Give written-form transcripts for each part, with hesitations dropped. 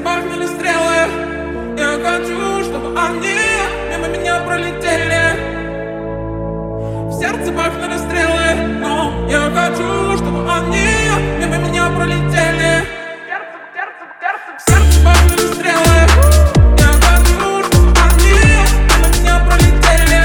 бахнули стрелы. Я хочу, чтобы они мимо меня пролетели. В сердце бахнули стрелы, но я хочу, чтобы они мимо меня пролетели. В сердце бахнули стрелы. Я хочу, чтобы они мимо меня пролетели.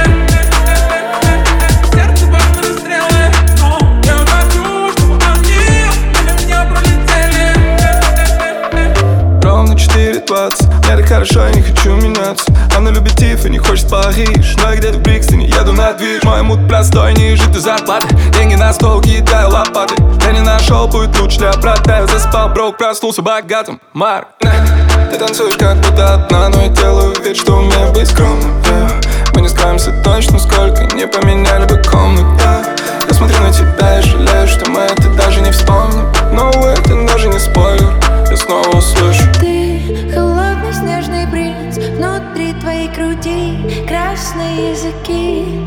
В сердце бахнули стрелы, но я хочу, чтобы они мимо меня пролетели. Ровно 4:20, мне так хорошо, я не хочу меняться. Она любит Тиф и не хочет в Париж, но я где-то в Брикстоне еду на движ. Мой мут простой, не жить зарплаты. Деньги на стол, кидаю лопаты. Я не нашел путь лучше для брата. Я заспал, брок, проснулся богатым. Марк, ты танцуешь как будто одна, но я делаю вид, что умею быть скромным. Мы не скроемся точно, сколько не поменяли бы комнат. Я смотрю на тебя и жалею, что мы это даже не вспомним. Но это даже не спойлер, я снова услышу. Ты холодный снежный принц, внутри твоей груди красные языки.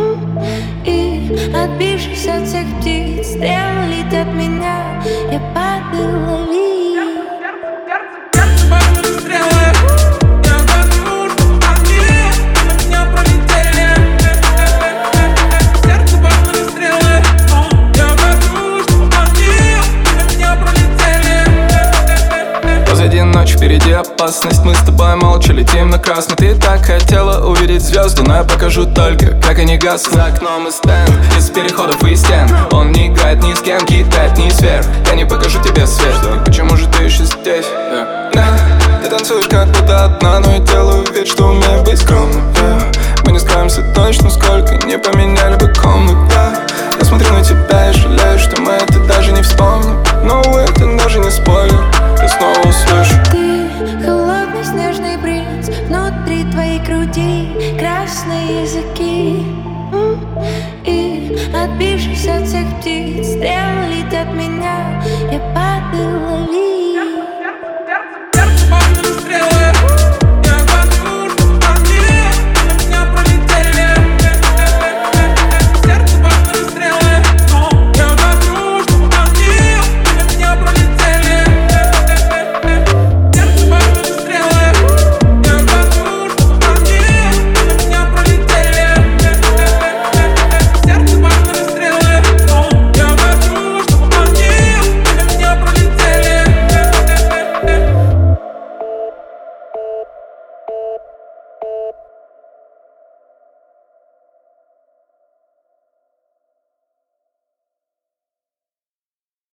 И отбившись от всех птиц, стрелы летят меня, я падаю, лови. Ночь впереди опасность, мы с тобой молча летим на красный. Ты так хотела увидеть звезды, но я покажу только, как они гаснут. За окном и стенд, из переходов и стен. Он не играет ни с кем, кидает ни сфер. Я не покажу тебе свет, почему же ты еще здесь? Ты танцуешь как будто одна, но я делаю вид, что умею быть скромным. Мы не скроемся точно, сколько не поменяли бы комнат. Я смотрю на тебя и жалею, что мы это даже не вспомним. Но это даже не спойлер, я снова услышу. Ты холодный снежный принц, внутри твоей груди красные языки.